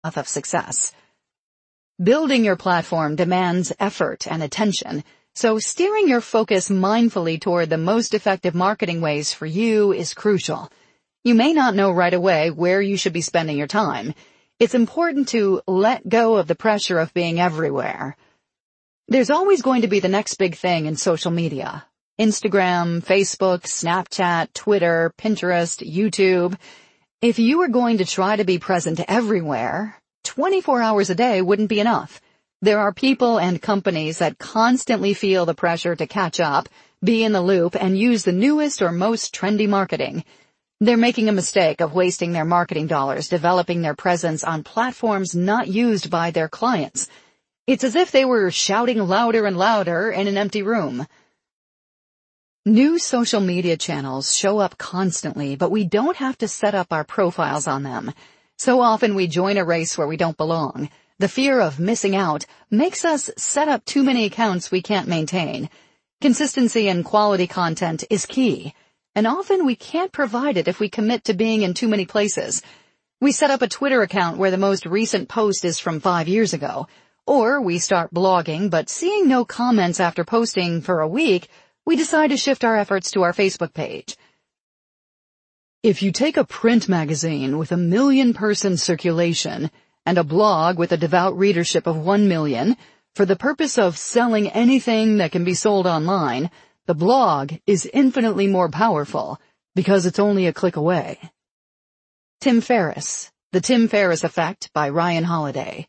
path of success. Building your platform demands effort and attention, so steering your focus mindfully toward the most effective marketing ways for you is crucial. You may not know right away where you should be spending your time. It's important to let go of the pressure of being everywhere. There's always going to be the next big thing in social media. Instagram, Facebook, Snapchat, Twitter, Pinterest, YouTube. If you were going to try to be present everywhere, 24 hours a day wouldn't be enough. There are people and companies that constantly feel the pressure to catch up, be in the loop, and use the newest or most trendy marketing. They're making a mistake of wasting their marketing dollars developing their presence on platforms not used by their clients. It's as if they were shouting louder and louder in an empty room. New social media channels show up constantly, but we don't have to set up our profiles on them. So often we join a race where we don't belong. The fear of missing out makes us set up too many accounts we can't maintain. Consistency and quality content is key, and often we can't provide it if we commit to being in too many places. We set up a Twitter account where the most recent post is from 5 years ago, or we start blogging, but seeing no comments after posting for a week, we decide to shift our efforts to our Facebook page. If you take a print magazine with 1 million-person circulation and a blog with a devout readership of 1 million, for the purpose of selling anything that can be sold online, the blog is infinitely more powerful because it's only a click away. Tim Ferriss, The Tim Ferriss Effect by Ryan Holiday.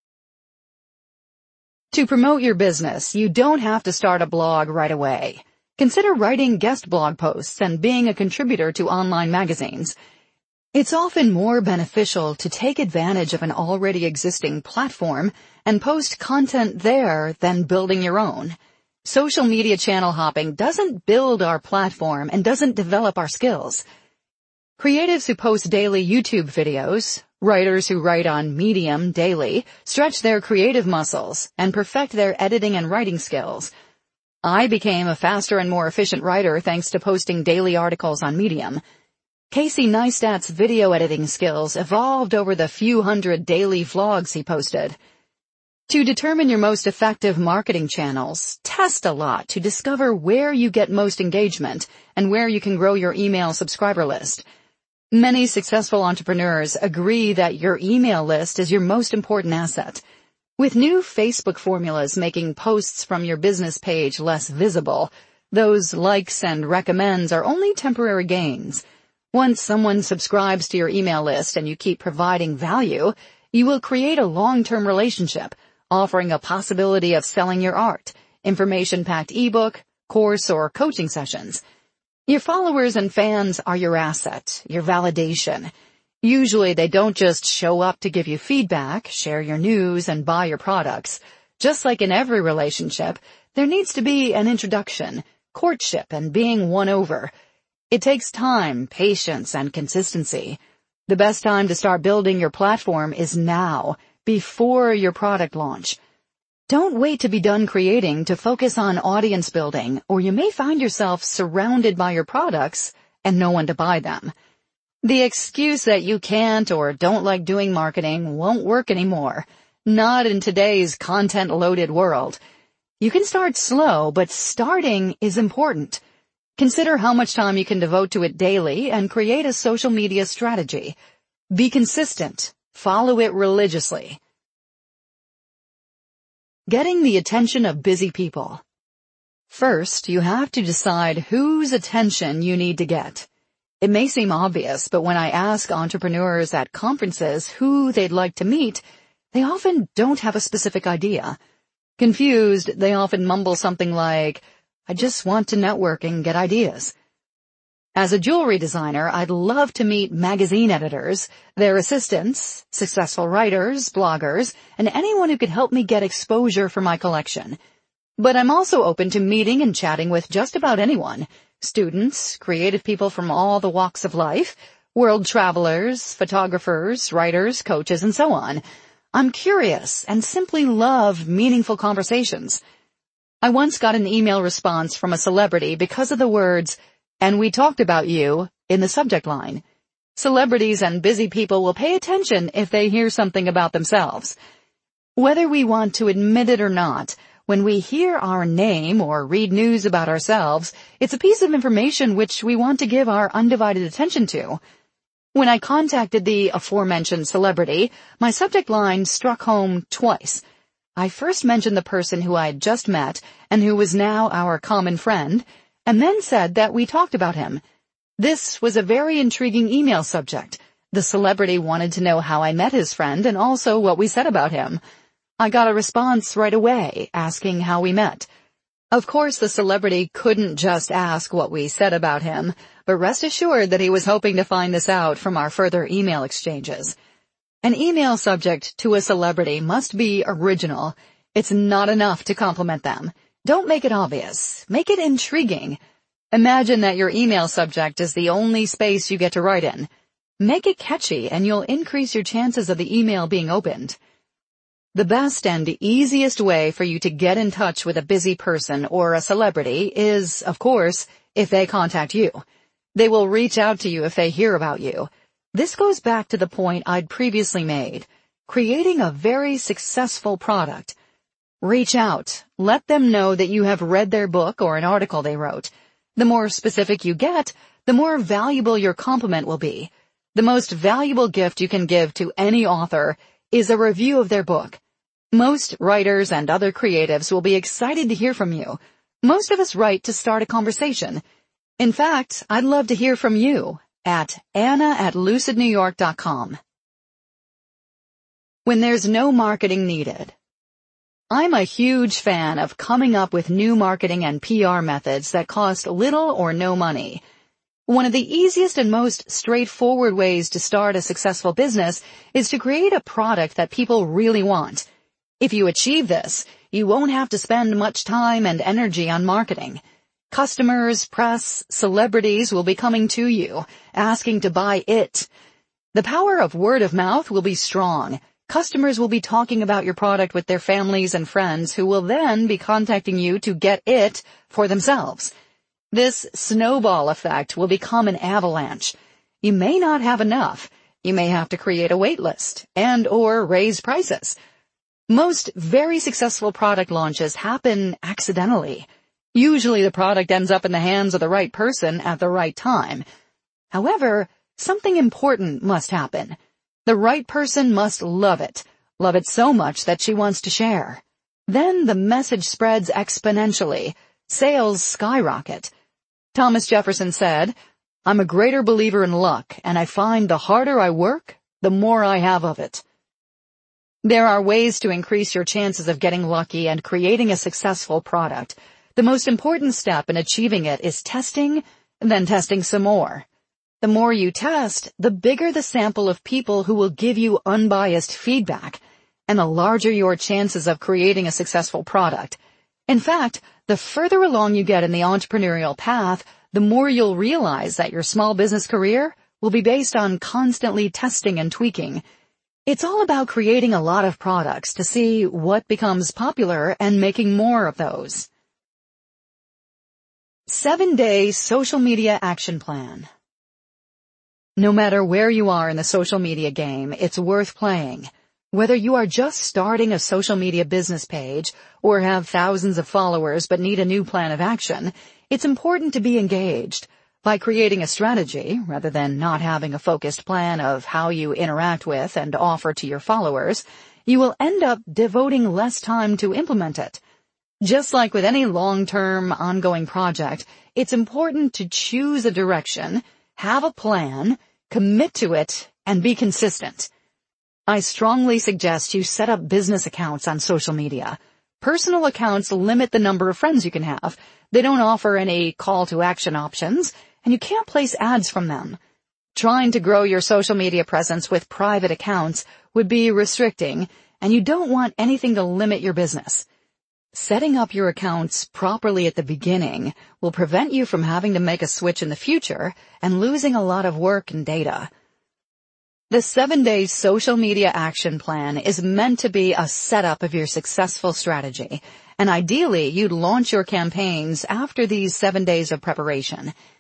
To promote your business, you don't have to start a blog right away. Consider writing guest blog posts and being a contributor to online magazines. It's often more beneficial to take advantage of an already existing platform and post content there than building your own. Social media channel hopping doesn't build our platform and doesn't develop our skills. Creatives who post daily YouTube videos, writers who write on Medium daily, stretch their creative muscles and perfect their editing and writing skills. I became a faster and more efficient writer thanks to posting daily articles on Medium. Casey Neistat's video editing skills evolved over the few hundred daily vlogs he posted. To determine your most effective marketing channels, test a lot to discover where you get most engagement and where you can grow your email subscriber list. Many successful entrepreneurs agree that your email list is your most important asset. With new Facebook formulas making posts from your business page less visible, those likes and recommends are only temporary gains. Once someone subscribes to your email list and you keep providing value, you will create a long-term relationship, offering a possibility of selling your art, information-packed ebook, course, or coaching sessions. Your followers and fans are your asset, your validation. Usually they don't just show up to give you feedback, share your news, and buy your products. Just like in every relationship, there needs to be an introduction, courtship, and being won over. It takes time, patience, and consistency. The best time to start building your platform is now, before your product launch. Don't wait to be done creating to focus on audience building, or you may find yourself surrounded by your products and no one to buy them. The excuse that you can't or don't like doing marketing won't work anymore. Not in today's content-loaded world. You can start slow, but starting is important. Consider how much time you can devote to it daily and create a social media strategy. Be consistent. Follow it religiously. Getting the attention of busy people. First, you have to decide whose attention you need to get. It may seem obvious, but when I ask entrepreneurs at conferences who they'd like to meet, they often don't have a specific idea. Confused, they often mumble something like, "I just want to network and get ideas." As a jewelry designer, I'd love to meet magazine editors, their assistants, successful writers, bloggers, and anyone who could help me get exposure for my collection. But I'm also open to meeting and chatting with just about anyone. Students, creative people from all the walks of life, world travelers, photographers, writers, coaches, and so on. I'm curious and simply love meaningful conversations. I once got an email response from a celebrity because of the words, "and we talked about you," in the subject line. Celebrities and busy people will pay attention if they hear something about themselves. Whether we want to admit it or not, when we hear our name or read news about ourselves, it's a piece of information which we want to give our undivided attention to. When I contacted the aforementioned celebrity, my subject line struck home twice. I first mentioned the person who I had just met and who was now our common friend, and then said that we talked about him. This was a very intriguing email subject. The celebrity wanted to know how I met his friend and also what we said about him. I got a response right away asking how we met. Of course, the celebrity couldn't just ask what we said about him, but rest assured that he was hoping to find this out from our further email exchanges. An email subject to a celebrity must be original. It's not enough to compliment them. Don't make it obvious. Make it intriguing. Imagine that your email subject is the only space you get to write in. Make it catchy and you'll increase your chances of the email being opened. The best and easiest way for you to get in touch with a busy person or a celebrity is, of course, if they contact you. They will reach out to you if they hear about you. This goes back to the point I'd previously made. Creating a very successful product. Reach out. Let them know that you have read their book or an article they wrote. The more specific you get, the more valuable your compliment will be. The most valuable gift you can give to any author is a review of their book. Most writers and other creatives will be excited to hear from you. Most of us write to start a conversation. In fact, I'd love to hear from you at anna@lucidnewyork.com. When there's no marketing needed. I'm a huge fan of coming up with new marketing and PR methods that cost little or no money. One of the easiest and most straightforward ways to start a successful business is to create a product that people really want. If you achieve this, you won't have to spend much time and energy on marketing. Customers, press, celebrities will be coming to you, asking to buy it. The power of word of mouth will be strong. Customers will be talking about your product with their families and friends who will then be contacting you to get it for themselves. This snowball effect will become an avalanche. You may not have enough. You may have to create a wait list and/or raise prices. Most very successful product launches happen accidentally. Usually the product ends up in the hands of the right person at the right time. However, something important must happen. The right person must love it so much that she wants to share. Then the message spreads exponentially. Sales skyrocket. Thomas Jefferson said, "I'm a greater believer in luck, and I find the harder I work, the more I have of it." There are ways to increase your chances of getting lucky and creating a successful product. The most important step in achieving it is testing, then testing some more. The more you test, the bigger the sample of people who will give you unbiased feedback, and the larger your chances of creating a successful product. In fact, the further along you get in the entrepreneurial path, the more you'll realize that your small business career will be based on constantly testing and tweaking. It's all about creating a lot of products to see what becomes popular and making more of those. 7-Day Social Media Action Plan. No matter where you are in the social media game, it's worth playing. Whether you are just starting a social media business page or have thousands of followers but need a new plan of action, it's important to be engaged. By creating a strategy, rather than not having a focused plan of how you interact with and offer to your followers, you will end up devoting less time to implement it. Just like with any long-term, ongoing project, it's important to choose a direction, have a plan, commit to it, and be consistent. I strongly suggest you set up business accounts on social media. Personal accounts limit the number of friends you can have. They don't offer any call-to-action options, and you can't place ads from them. Trying to grow your social media presence with private accounts would be restricting, and you don't want anything to limit your business. Setting up your accounts properly at the beginning will prevent you from having to make a switch in the future and losing a lot of work and data. The 7-Day Social Media Action Plan is meant to be a setup of your successful strategy, and ideally you'd launch your campaigns after these 7 days of preparation.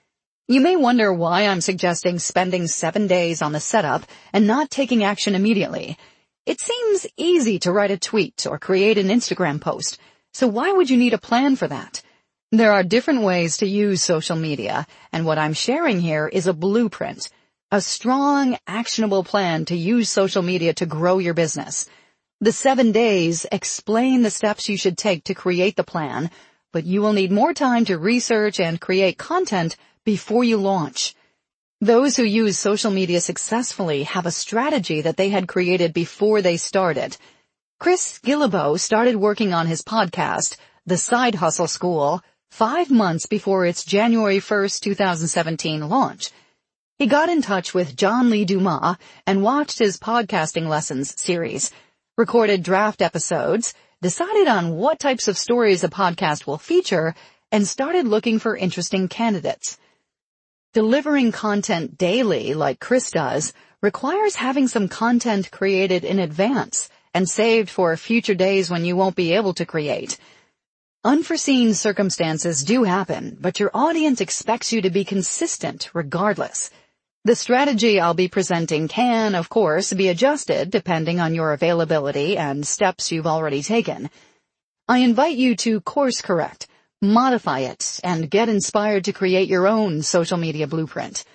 You may wonder why I'm suggesting spending 7 days on the setup and not taking action immediately. It seems easy to write a tweet or create an Instagram post, so why would you need a plan for that? There are different ways to use social media, and what I'm sharing here is a blueprint, a strong, actionable plan to use social media to grow your business. The 7 days explain the steps you should take to create the plan, but you will need more time to research and create content before you launch. Those who use social media successfully have a strategy that they had created before they started. Chris Guillebeau started working on his podcast, The Side Hustle School, 5 months before its January 1st, 2017 launch. He got in touch with John Lee Dumas and watched his podcasting lessons series, recorded draft episodes, decided on what types of stories a podcast will feature, and started looking for interesting candidates. Delivering content daily, like Chris does, requires having some content created in advance and saved for future days when you won't be able to create. Unforeseen circumstances do happen, but your audience expects you to be consistent regardless. The strategy I'll be presenting can, of course, be adjusted depending on your availability and steps you've already taken. I invite you to course correct, modify it, and get inspired to create your own social media blueprint.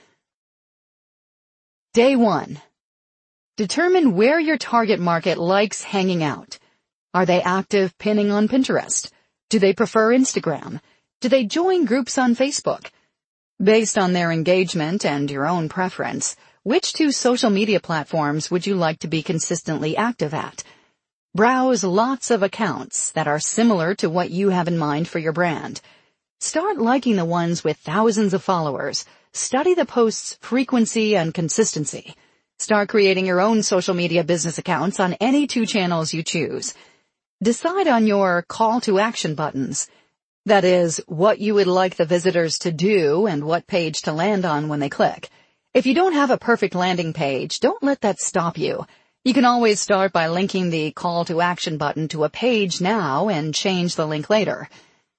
Day 1. Determine where your target market likes hanging out. Are they active pinning on Pinterest? Do they prefer Instagram? Do they join groups on Facebook? Based on their engagement and your own preference, which 2 social media platforms would you like to be consistently active at? Browse lots of accounts that are similar to what you have in mind for your brand. Start liking the ones with thousands of followers. Study the posts' frequency and consistency. Start creating your own social media business accounts on any 2 channels you choose. Decide on your call to action buttons. That is, what you would like the visitors to do and what page to land on when they click. If you don't have a perfect landing page, don't let that stop you. You can always start by linking the call to action button to a page now and change the link later.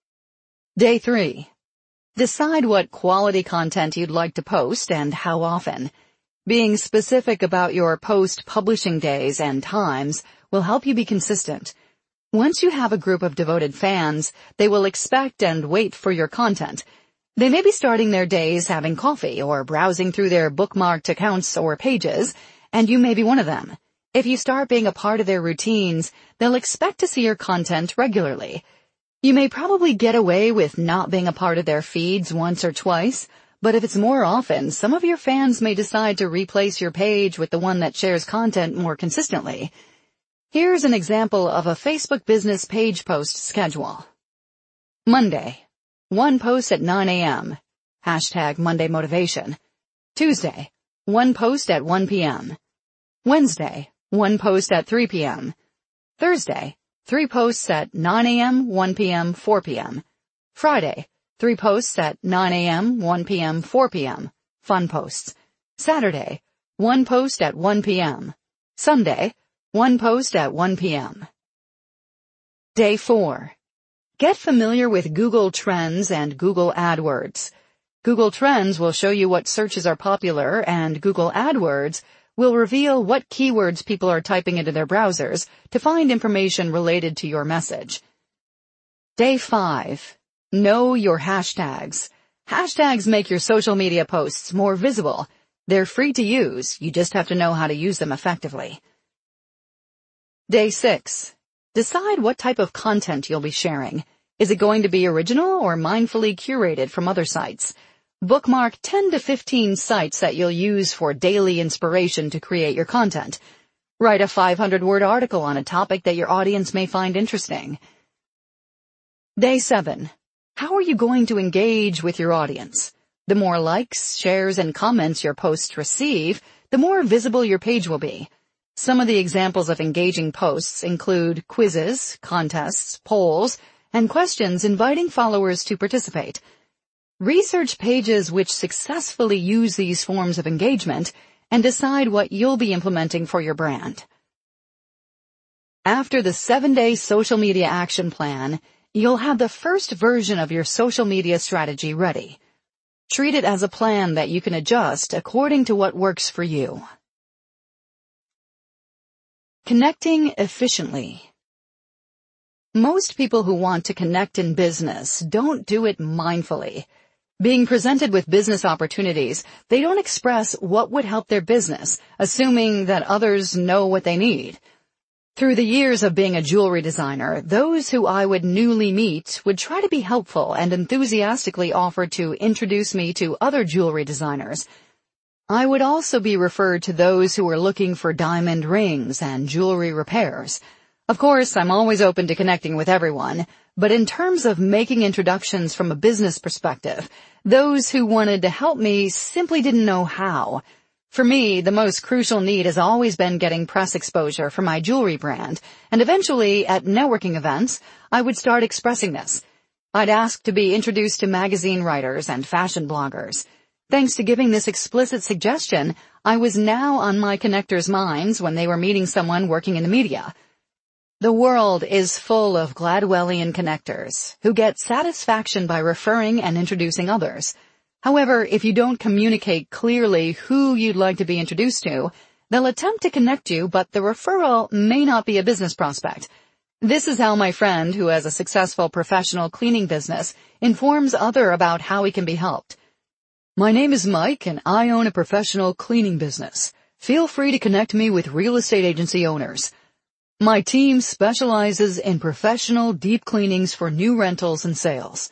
Day 3. Decide what quality content you'd like to post and how often. Being specific about your post publishing days and times will help you be consistent. Once you have a group of devoted fans, they will expect and wait for your content. They may be starting their days having coffee or browsing through their bookmarked accounts or pages, and you may be one of them. If you start being a part of their routines, they'll expect to see your content regularly. You may probably get away with not being a part of their feeds once or twice, but if it's more often, some of your fans may decide to replace your page with the one that shares content more consistently. Here's an example of a Facebook business page post schedule. Monday, 1 post at 9 a.m. #Monday Motivation. Tuesday, 1 post at 1 p.m. Wednesday, 1 post at 3 p.m. Thursday, 3 posts at 9 a.m., 1 p.m., 4 p.m. Friday, 3 posts at 9 a.m., 1 p.m., 4 p.m. Fun posts. Saturday, 1 post at 1 p.m. Sunday, 1 post at 1 p.m. Day 4. Get familiar with Google Trends and Google AdWords. Google Trends will show you what searches are popular, and Google AdWords will reveal what keywords people are typing into their browsers to find information related to your message. Day 5. Know your hashtags. Hashtags make your social media posts more visible. They're free to use. You just have to know how to use them effectively. Day 6. Decide what type of content you'll be sharing. Is it going to be original or mindfully curated from other sites? Bookmark 10 to 15 sites that you'll use for daily inspiration to create your content. Write a 500-word article on a topic that your audience may find interesting. Day 7. How are you going to engage with your audience? The more likes, shares, and comments your posts receive, the more visible your page will be. Some of the examples of engaging posts include quizzes, contests, polls, and questions inviting followers to participate. Research pages which successfully use these forms of engagement and decide what you'll be implementing for your brand. After the 7-day social media action plan, you'll have the first version of your social media strategy ready. Treat it as a plan that you can adjust according to what works for you. Connecting efficiently. Most people who want to connect in business don't do it mindfully. Being presented with business opportunities, they don't express what would help their business, assuming that others know what they need. Through the years of being a jewelry designer, those who I would newly meet would try to be helpful and enthusiastically offer to introduce me to other jewelry designers. I would also be referred to those who were looking for diamond rings and jewelry repairs. Of course, I'm always open to connecting with everyone, but in terms of making introductions from a business perspective, those who wanted to help me simply didn't know how. For me, the most crucial need has always been getting press exposure for my jewelry brand, and eventually, at networking events, I would start expressing this. I'd ask to be introduced to magazine writers and fashion bloggers. Thanks to giving this explicit suggestion, I was now on my connectors' minds when they were meeting someone working in the media. The world is full of Gladwellian connectors who get satisfaction by referring and introducing others. However, if you don't communicate clearly who you'd like to be introduced to, they'll attempt to connect you, but the referral may not be a business prospect. This is how my friend, who has a successful professional cleaning business, informs others about how he can be helped. My name is Mike, and I own a professional cleaning business. Feel free to connect me with real estate agency owners. My team specializes in professional deep cleanings for new rentals and sales.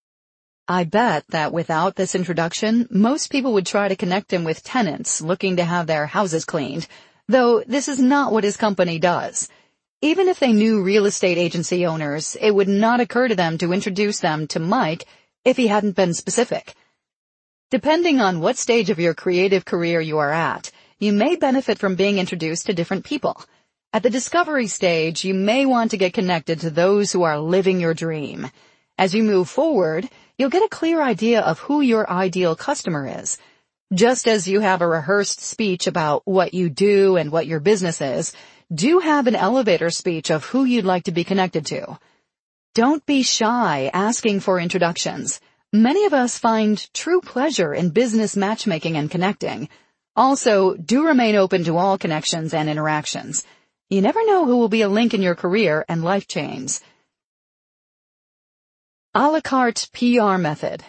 I bet that without this introduction, most people would try to connect him with tenants looking to have their houses cleaned, though this is not what his company does. Even if they knew real estate agency owners, it would not occur to them to introduce them to Mike if he hadn't been specific. Depending on what stage of your creative career you are at, you may benefit from being introduced to different people. At the discovery stage, you may want to get connected to those who are living your dream. As you move forward, you'll get a clear idea of who your ideal customer is. Just as you have a rehearsed speech about what you do and what your business is, do have an elevator speech of who you'd like to be connected to. Don't be shy asking for introductions. Many of us find true pleasure in business matchmaking and connecting. Also, do remain open to all connections and interactions. You never know who will be a link in your career and life chains. A la carte PR method.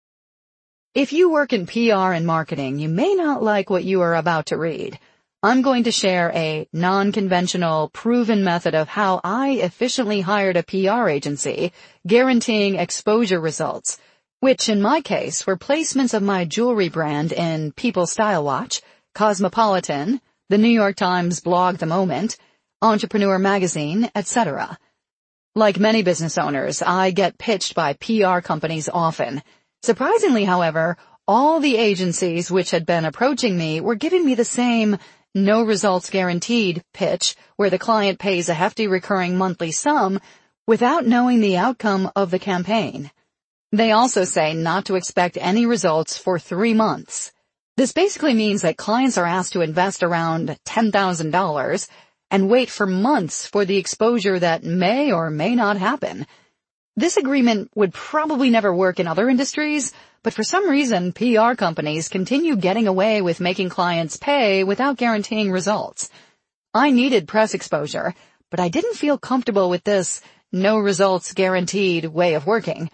If you work in PR and marketing, you may not like what you are about to read. I'm going to share a non-conventional, proven method of how I efficiently hired a PR agency, guaranteeing exposure results, which in my case were placements of my jewelry brand in People Style Watch, Cosmopolitan, the New York Times blog The Moment, Entrepreneur Magazine, etc. Like many business owners, I get pitched by PR companies often. Surprisingly, however, all the agencies which had been approaching me were giving me the same no results guaranteed pitch, where the client pays a hefty recurring monthly sum without knowing the outcome of the campaign. They also say not to expect any results for 3 months. This basically means that clients are asked to invest around $10,000 and wait for months for the exposure that may or may not happen. This agreement would probably never work in other industries, but for some reason, PR companies continue getting away with making clients pay without guaranteeing results. I needed press exposure, but I didn't feel comfortable with this no results guaranteed way of working.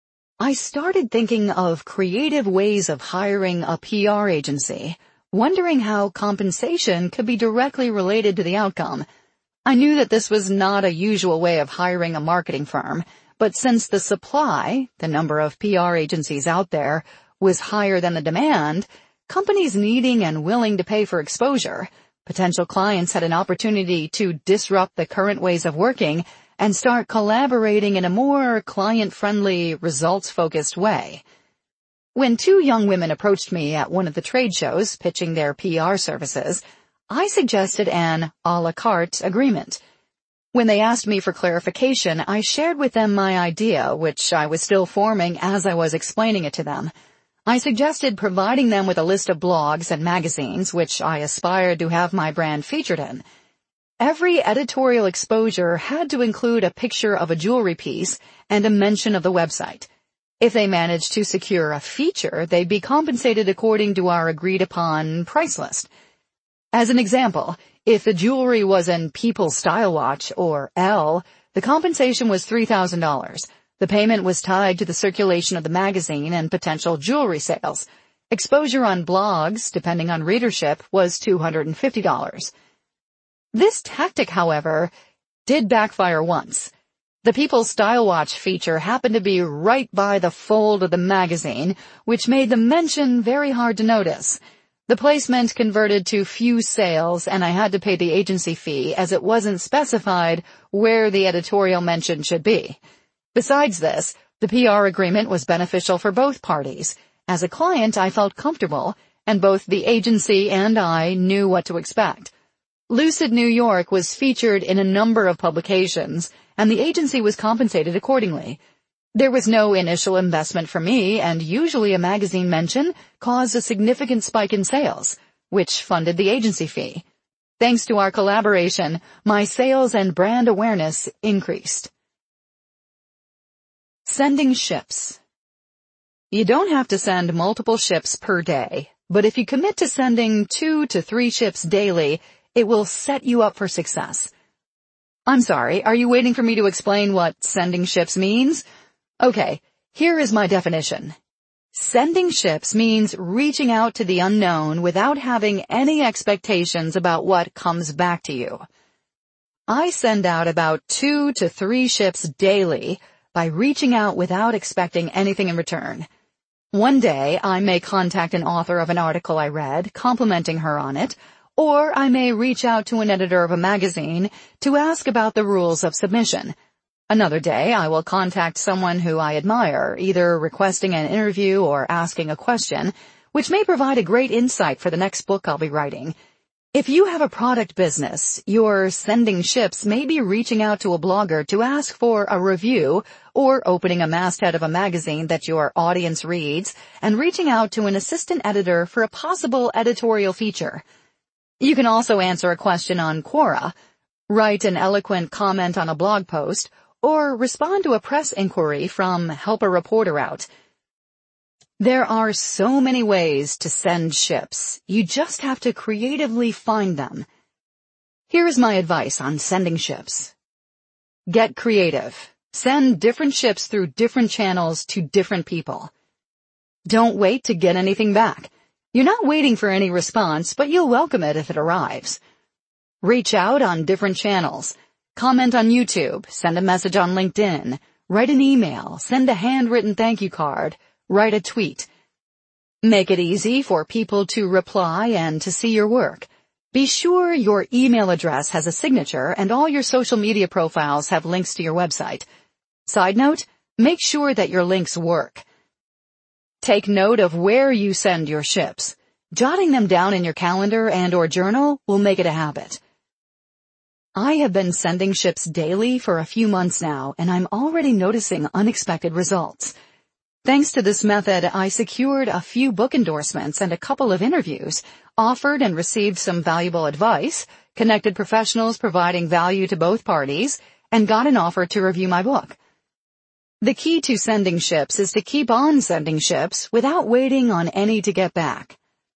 I started thinking of creative ways of hiring a PR agency, wondering how compensation could be directly related to the outcome. I knew that this was not a usual way of hiring a marketing firm, but since the supply, the number of PR agencies out there, was higher than the demand, companies needing and willing to pay for exposure, potential clients had an opportunity to disrupt the current ways of working and start collaborating in a more client-friendly, results-focused way. When 2 young women approached me at one of the trade shows pitching their PR services, I suggested an a la carte agreement. When they asked me for clarification, I shared with them my idea, which I was still forming as I was explaining it to them. I suggested providing them with a list of blogs and magazines which I aspired to have my brand featured in. Every editorial exposure had to include a picture of a jewelry piece and a mention of the website. If they managed to secure a feature, they'd be compensated according to our agreed-upon price list. As an example, if the jewelry was an People's Style Watch, or L, the compensation was $3,000. The payment was tied to the circulation of the magazine and potential jewelry sales. Exposure on blogs, depending on readership, was $250. This tactic, however, did backfire once. The People's Style Watch feature happened to be right by the fold of the magazine, which made the mention very hard to notice. The placement converted to few sales, and I had to pay the agency fee as it wasn't specified where the editorial mention should be. Besides this, the PR agreement was beneficial for both parties. As a client, I felt comfortable, and both the agency and I knew what to expect. Lucid New York was featured in a number of publications, and the agency was compensated accordingly. There was no initial investment for me, and usually a magazine mention caused a significant spike in sales, which funded the agency fee. Thanks to our collaboration, my sales and brand awareness increased. Sending ships. You don't have to send multiple ships per day, but if you commit to sending 2 to 3 ships daily, it will set you up for success. I'm sorry, are you waiting for me to explain what sending ships means? Okay, here is my definition. Sending ships means reaching out to the unknown without having any expectations about what comes back to you. I send out about 2 to 3 ships daily by reaching out without expecting anything in return. One day, I may contact an author of an article I read, complimenting her on it, or I may reach out to an editor of a magazine to ask about the rules of submission. Another day, I will contact someone who I admire, either requesting an interview or asking a question, which may provide a great insight for the next book I'll be writing. If you have a product business, your sending ships may be reaching out to a blogger to ask for a review, or opening a masthead of a magazine that your audience reads and reaching out to an assistant editor for a possible editorial feature. You can also answer a question on Quora, write an eloquent comment on a blog post, or respond to a press inquiry from Help a Reporter Out. There are so many ways to send ships. You just have to creatively find them. Here is my advice on sending ships. Get creative. Send different ships through different channels to different people. Don't wait to get anything back. You're not waiting for any response, but you'll welcome it if it arrives. Reach out on different channels. Comment on YouTube, send a message on LinkedIn, write an email, send a handwritten thank you card, write a tweet. Make it easy for people to reply and to see your work. Be sure your email address has a signature and all your social media profiles have links to your website. Side note, make sure that your links work. Take note of where you send your ships. Jotting them down in your calendar and/or journal will make it a habit. I have been sending ships daily for a few months now, and I'm already noticing unexpected results. Thanks to this method, I secured a few book endorsements and a couple of interviews, offered and received some valuable advice, connected professionals providing value to both parties, and got an offer to review my book. The key to sending ships is to keep on sending ships without waiting on any to get back.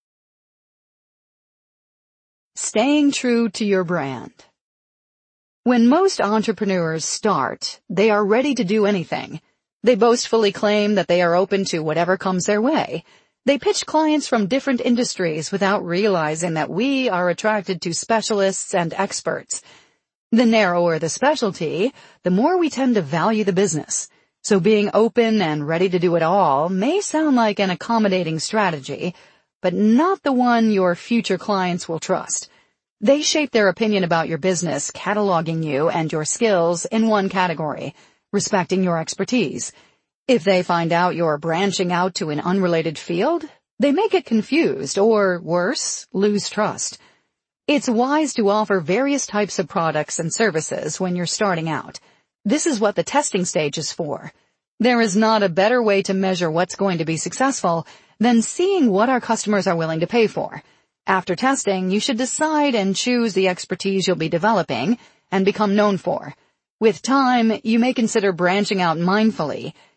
Staying true to your brand. When most entrepreneurs start, they are ready to do anything. They boastfully claim that they are open to whatever comes their way. They pitch clients from different industries without realizing that we are attracted to specialists and experts. The narrower the specialty, the more we tend to value the business. So being open and ready to do it all may sound like an accommodating strategy, but not the one your future clients will trust. They shape their opinion about your business, cataloging you and your skills in one category, respecting your expertise. If they find out you're branching out to an unrelated field, they may get confused or, worse, lose trust. It's wise to offer various types of products and services when you're starting out. This is what the testing stage is for. There is not a better way to measure what's going to be successful than seeing what our customers are willing to pay for. After testing, you should decide and choose the expertise you'll be developing and become known for. With time, you may consider branching out mindfully.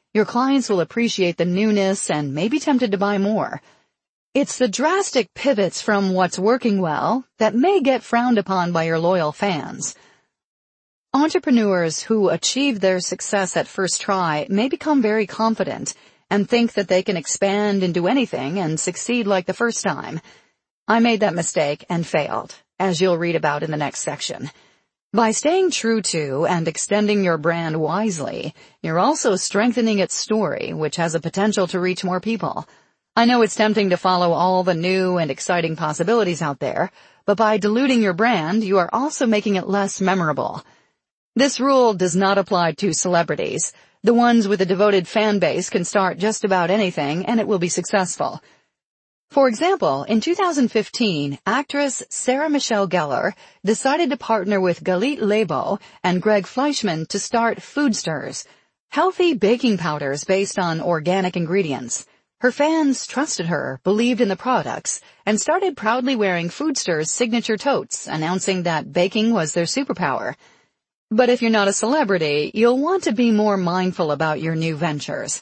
Your clients will appreciate the newness and may be tempted to buy more. It's the drastic pivots from what's working well that may get frowned upon by your loyal fans. Entrepreneurs who achieve their success at first try may become very confident and think that they can expand into anything and succeed like the first time. I made that mistake and failed, as you'll read about in the next section. By staying true to and extending your brand wisely, you're also strengthening its story, which has a potential to reach more people. I know it's tempting to follow all the new and exciting possibilities out there, but by diluting your brand, you are also making it less memorable. This rule does not apply to celebrities. The ones with a devoted fan base can start just about anything and it will be successful. For example, in 2015, actress Sarah Michelle Gellar decided to partner with Galit Lebo and Greg Fleischman to start Foodsters, healthy baking powders based on organic ingredients. Her fans trusted her, believed in the products, and started proudly wearing Foodsters' signature totes, announcing that baking was their superpower. But if you're not a celebrity, you'll want to be more mindful about your new ventures.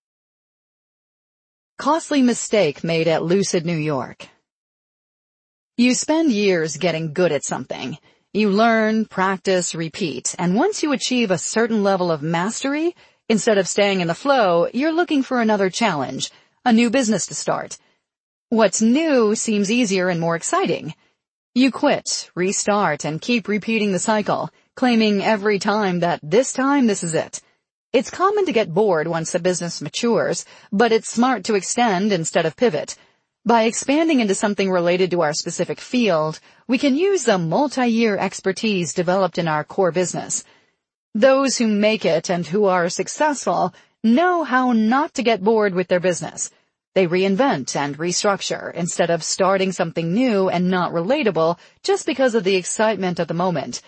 Costly mistake made at Lucid New York. You spend years getting good at something. You learn, practice, repeat, and once you achieve a certain level of mastery, instead of staying in the flow, you're looking for another challenge, a new business to start. What's new seems easier and more exciting. You quit, restart, and keep repeating the cycle, claiming every time that this time this is it. It's common to get bored once the business matures, but it's smart to extend instead of pivot. By expanding into something related to our specific field, we can use the multi-year expertise developed in our core business. Those who make it and who are successful know how not to get bored with their business. They reinvent and restructure instead of starting something new and not relatable just because of the excitement of the moment.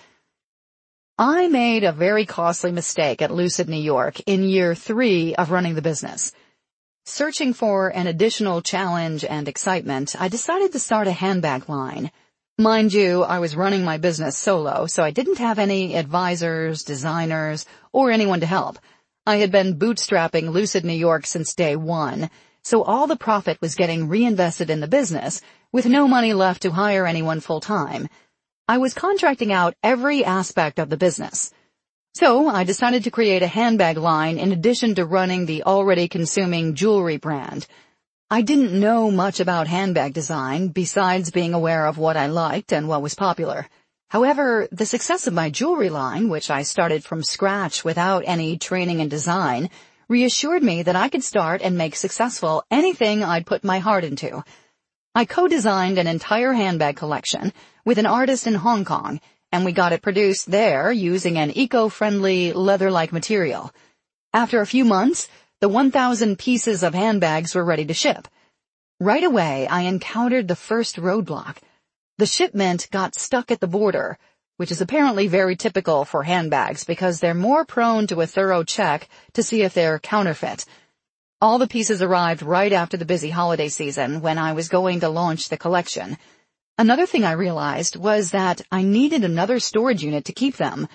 I made a very costly mistake at Lucid New York in year 3 of running the business. Searching for an additional challenge and excitement, I decided to start a handbag line. Mind you, I was running my business solo, so I didn't have any advisors, designers, or anyone to help. I had been bootstrapping Lucid New York since day 1, so all the profit was getting reinvested in the business, with no money left to hire anyone full-time. I was contracting out every aspect of the business. So I decided to create a handbag line in addition to running the already consuming jewelry brand. I didn't know much about handbag design besides being aware of what I liked and what was popular. However, the success of my jewelry line, which I started from scratch without any training in design, reassured me that I could start and make successful anything I'd put my heart into. I co-designed an entire handbag collection with an artist in Hong Kong, and we got it produced there using an eco-friendly leather-like material. After a few months, the 1,000 pieces of handbags were ready to ship. Right away, I encountered the first roadblock. The shipment got stuck at the border, which is apparently very typical for handbags because they're more prone to a thorough check to see if they're counterfeit. All the pieces arrived right after the busy holiday season when I was going to launch the collection. Another thing I realized was that I needed another storage unit to keep them.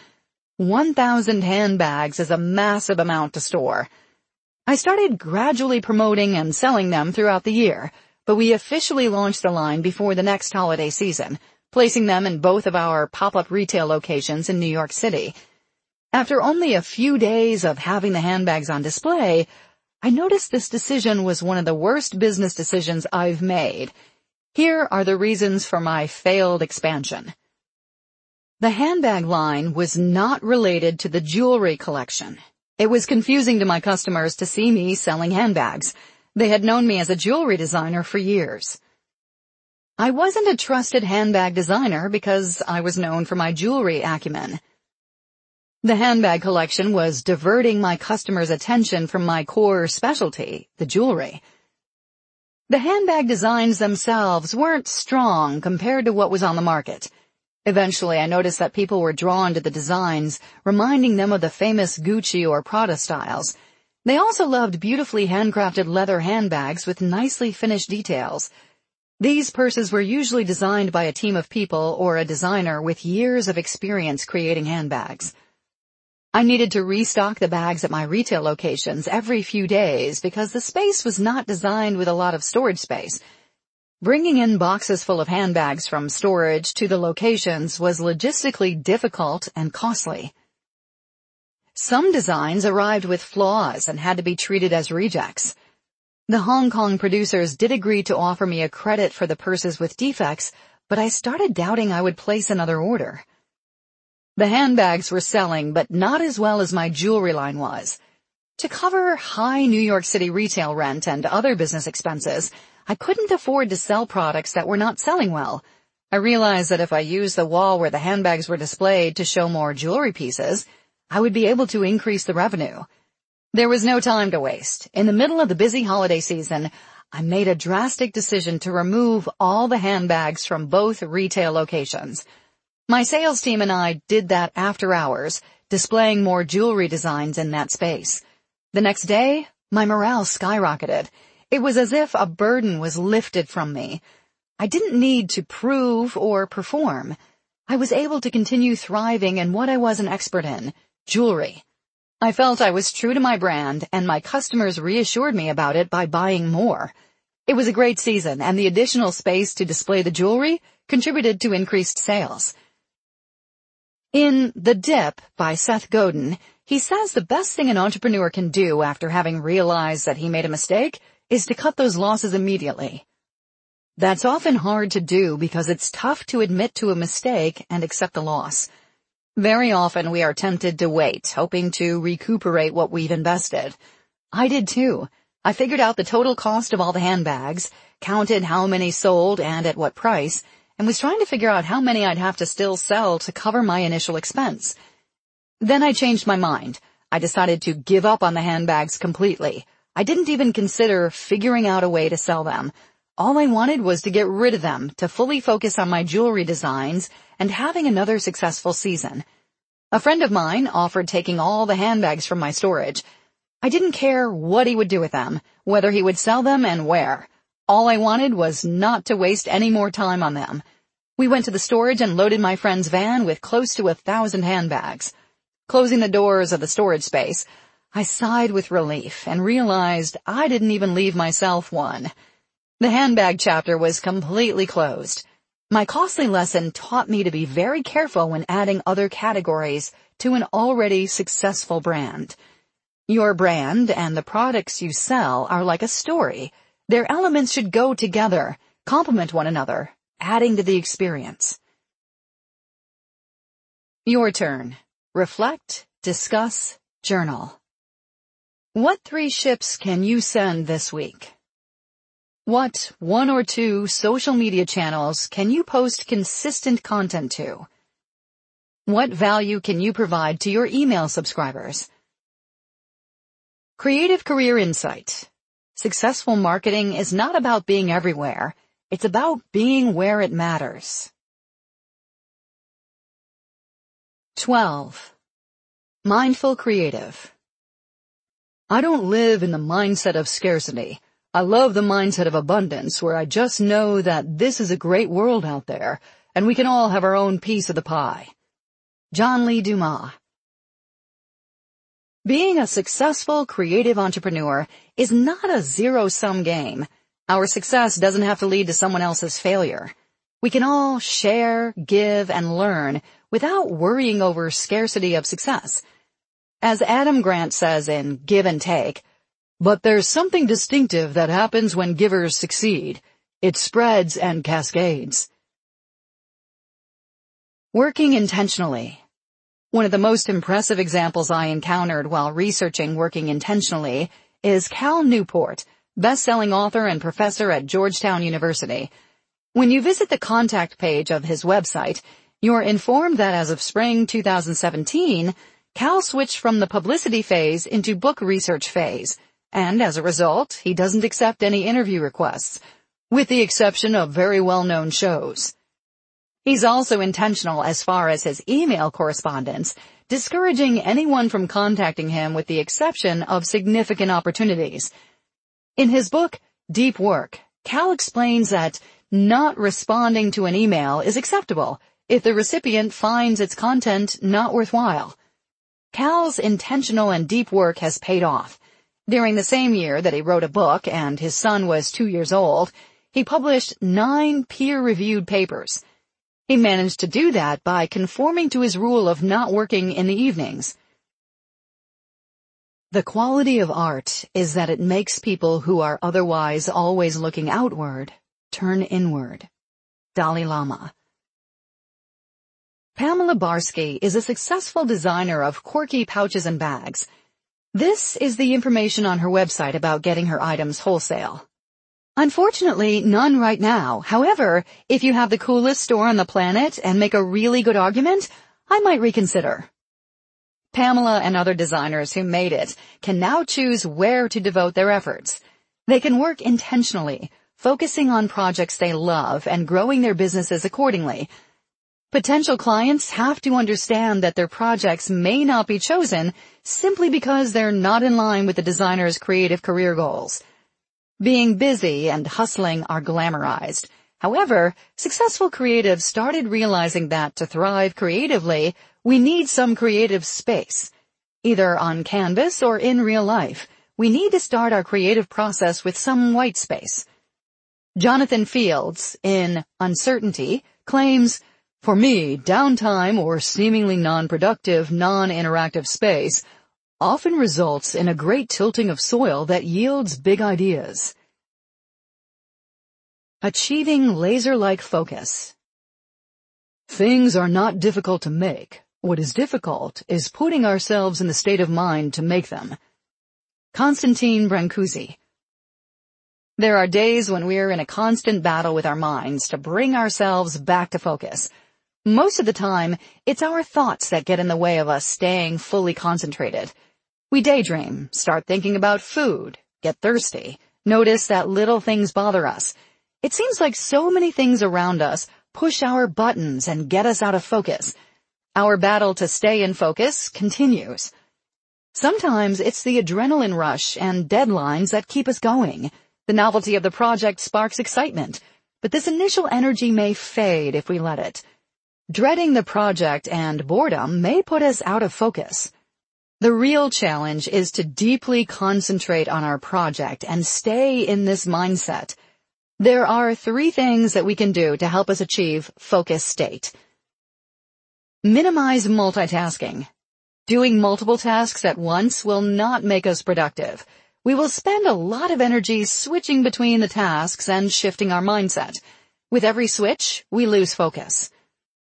1,000 handbags is a massive amount to store. I started gradually promoting and selling them throughout the year, but we officially launched the line before the next holiday season, placing them in both of our pop-up retail locations in New York City. After only a few days of having the handbags on display, I noticed this decision was one of the worst business decisions I've made. Here are the reasons for my failed expansion. The handbag line was not related to the jewelry collection. It was confusing to my customers to see me selling handbags. They had known me as a jewelry designer for years. I wasn't a trusted handbag designer because I was known for my jewelry acumen. The handbag collection was diverting my customers' attention from my core specialty, the jewelry. The handbag designs themselves weren't strong compared to what was on the market. Eventually, I noticed that people were drawn to the designs, reminding them of the famous Gucci or Prada styles. They also loved beautifully handcrafted leather handbags with nicely finished details. These purses were usually designed by a team of people or a designer with years of experience creating handbags. I needed to restock the bags at my retail locations every few days because the space was not designed with a lot of storage space. Bringing in boxes full of handbags from storage to the locations was logistically difficult and costly. Some designs arrived with flaws and had to be treated as rejects. The Hong Kong producers did agree to offer me a credit for the purses with defects, but I started doubting I would place another order. The handbags were selling, but not as well as my jewelry line was. To cover high New York City retail rent and other business expenses, I couldn't afford to sell products that were not selling well. I realized that if I used the wall where the handbags were displayed to show more jewelry pieces, I would be able to increase the revenue. There was no time to waste. In the middle of the busy holiday season, I made a drastic decision to remove all the handbags from both retail locations. My sales team and I did that after hours, displaying more jewelry designs in that space. The next day, my morale skyrocketed. It was as if a burden was lifted from me. I didn't need to prove or perform. I was able to continue thriving in what I was an expert in, jewelry. I felt I was true to my brand, and my customers reassured me about it by buying more. It was a great season, and the additional space to display the jewelry contributed to increased sales. In The Dip by Seth Godin, he says the best thing an entrepreneur can do after having realized that he made a mistake is to cut those losses immediately. That's often hard to do because it's tough to admit to a mistake and accept the loss. Very often we are tempted to wait, hoping to recuperate what we've invested. I did too. I figured out the total cost of all the handbags, counted how many sold and at what price, and was trying to figure out how many I'd have to still sell to cover my initial expense. Then I changed my mind. I decided to give up on the handbags completely. I didn't even consider figuring out a way to sell them. All I wanted was to get rid of them, to fully focus on my jewelry designs and having another successful season. A friend of mine offered taking all the handbags from my storage. I didn't care what he would do with them, whether he would sell them and where. All I wanted was not to waste any more time on them. We went to the storage and loaded my friend's van with close to 1,000 handbags. Closing the doors of the storage space, I sighed with relief and realized I didn't even leave myself one. The handbag chapter was completely closed. My costly lesson taught me to be very careful when adding other categories to an already successful brand. Your brand and the products you sell are like a story. Their elements should go together, complement one another, adding to the experience. Your turn. Reflect, discuss, journal. What 3 ships can you send this week? What 1 or 2 social media channels can you post consistent content to? What value can you provide to your email subscribers? Creative Career Insight. Successful marketing is not about being everywhere. It's about being where it matters. 12. Mindful Creative. I don't live in the mindset of scarcity. I love the mindset of abundance where I just know that this is a great world out there and we can all have our own piece of the pie. John Lee Dumas. Being a successful creative entrepreneur is not a zero-sum game. Our success doesn't have to lead to someone else's failure. We can all share, give, and learn without worrying over scarcity of success. As Adam Grant says in Give and Take, but there's something distinctive that happens when givers succeed. It spreads and cascades. Working intentionally. One of the most impressive examples I encountered while researching working intentionally is Cal Newport, best-selling author and professor at Georgetown University. When you visit the contact page of his website, you're informed that as of spring 2017, Cal switched from the publicity phase into book research phase, and as a result, he doesn't accept any interview requests, with the exception of very well-known shows. He's also intentional as far as his email correspondence, discouraging anyone from contacting him with the exception of significant opportunities. In his book, Deep Work, Cal explains that not responding to an email is acceptable if the recipient finds its content not worthwhile. Cal's intentional and deep work has paid off. During the same year that he wrote a book and his son was 2 years old, he published 9 peer-reviewed papers. He managed to do that by conforming to his rule of not working in the evenings. The quality of art is that it makes people who are otherwise always looking outward turn inward. Dalai Lama. Pamela Barsky is a successful designer of quirky pouches and bags. This is the information on her website about getting her items wholesale. Unfortunately, none right now. However, if you have the coolest store on the planet and make a really good argument, I might reconsider. Pamela and other designers who made it can now choose where to devote their efforts. They can work intentionally, focusing on projects they love and growing their businesses accordingly. Potential clients have to understand that their projects may not be chosen simply because they're not in line with the designer's creative career goals. Being busy and hustling are glamorized. However, successful creatives started realizing that to thrive creatively, we need some creative space. Either on canvas or in real life, we need to start our creative process with some white space. Jonathan Fields, in Uncertainty, claims, "For me, downtime or seemingly non-productive, non-interactive space often results in a great tilting of soil that yields big ideas." Achieving laser-like focus. Things are not difficult to make. What is difficult is putting ourselves in the state of mind to make them. Konstantin Brancusi. There are days when we're in a constant battle with our minds to bring ourselves back to focus. Most of the time, it's our thoughts that get in the way of us staying fully concentrated. We daydream, start thinking about food, get thirsty, notice that little things bother us. It seems like so many things around us push our buttons and get us out of focus. Our battle to stay in focus continues. Sometimes it's the adrenaline rush and deadlines that keep us going. The novelty of the project sparks excitement, but this initial energy may fade if we let it. Dreading the project and boredom may put us out of focus. The real challenge is to deeply concentrate on our project and stay in this mindset. There are 3 things that we can do to help us achieve focus state. Minimize multitasking. Doing multiple tasks at once will not make us productive. We will spend a lot of energy switching between the tasks and shifting our mindset. With every switch, we lose focus.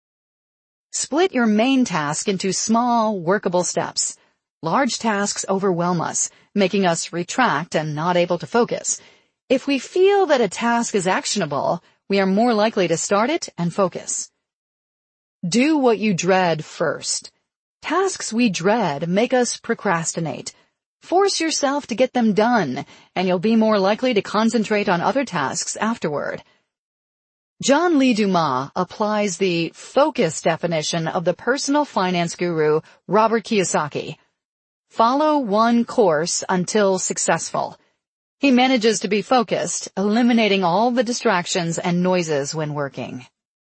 Split your main task into small, workable steps. Large tasks overwhelm us, making us retract and not able to focus. If we feel that a task is actionable, we are more likely to start it and focus. Do what you dread first. Tasks we dread make us procrastinate. Force yourself to get them done, and you'll be more likely to concentrate on other tasks afterward. John Lee Dumas applies the focus definition of the personal finance guru Robert Kiyosaki. Follow one course until successful. He manages to be focused, eliminating all the distractions and noises when working.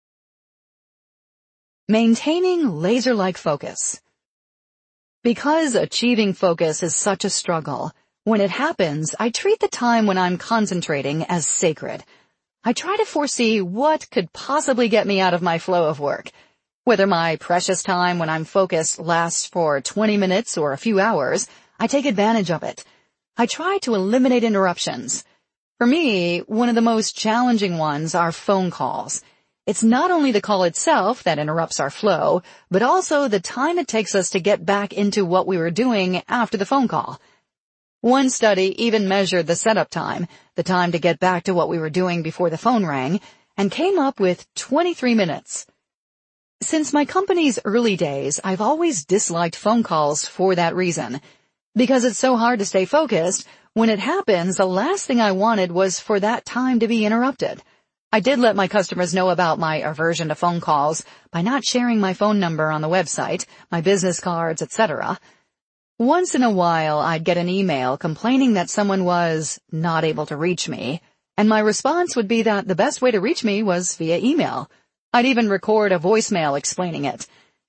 Maintaining laser-like focus. Because achieving focus is such a struggle, when it happens, I treat the time when I'm concentrating as sacred. I try to foresee what could possibly get me out of my flow of work. Whether my precious time when I'm focused lasts for 20 minutes or a few hours, I take advantage of it. I try to eliminate interruptions. For me, one of the most challenging ones are phone calls. It's not only the call itself that interrupts our flow, but also the time it takes us to get back into what we were doing after the phone call. One study even measured the setup time, the time to get back to what we were doing before the phone rang, and came up with 23 minutes. Since my company's early days, I've always disliked phone calls for that reason. Because it's so hard to stay focused, when it happens, the last thing I wanted was for that time to be interrupted. I did let my customers know about my aversion to phone calls by not sharing my phone number on the website, my business cards, etc. Once in a while, I'd get an email complaining that someone was not able to reach me, and my response would be that the best way to reach me was via email. I'd even record a voicemail explaining it.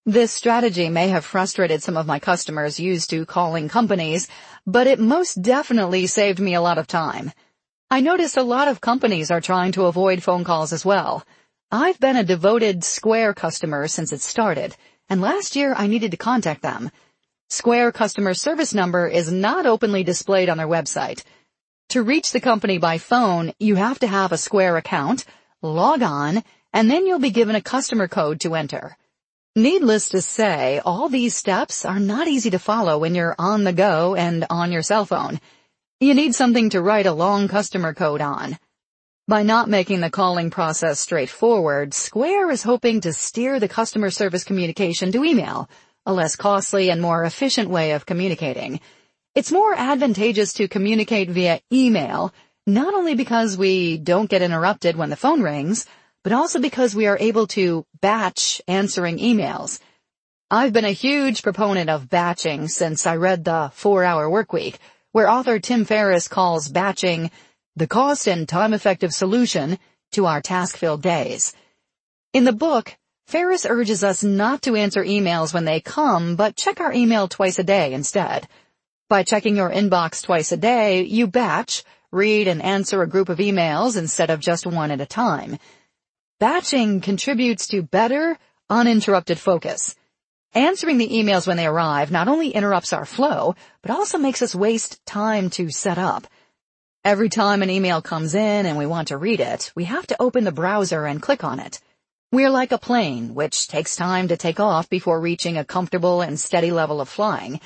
This strategy may have frustrated some of my customers used to calling companies, but it most definitely saved me a lot of time. I noticed a lot of companies are trying to avoid phone calls as well. I've been a devoted Square customer since it started, and last year I needed to contact them. Square customer service number is not openly displayed on their website. To reach the company by phone, you have to have a Square account, log on, and then you'll be given a customer code to enter. Needless to say, all these steps are not easy to follow when you're on the go and on your cell phone. You need something to write a long customer code on. By not making the calling process straightforward, Square is hoping to steer the customer service communication to email, a less costly and more efficient way of communicating. It's more advantageous to communicate via email, not only because we don't get interrupted when the phone rings, but also because we are able to batch answering emails. I've been a huge proponent of batching since I read The 4-Hour Workweek, where author Tim Ferriss calls batching the cost and time-effective solution to our task-filled days. In the book, Ferriss urges us not to answer emails when they come, but check our email twice a day instead. By checking your inbox twice a day, you batch, read and answer a group of emails instead of just one at a time. Batching contributes to better, uninterrupted focus. Answering the emails when they arrive not only interrupts our flow, but also makes us waste time to set up. Every time an email comes in and we want to read it, we have to open the browser and click on it. We're like a plane, which takes time to take off before reaching a comfortable and steady level of flying.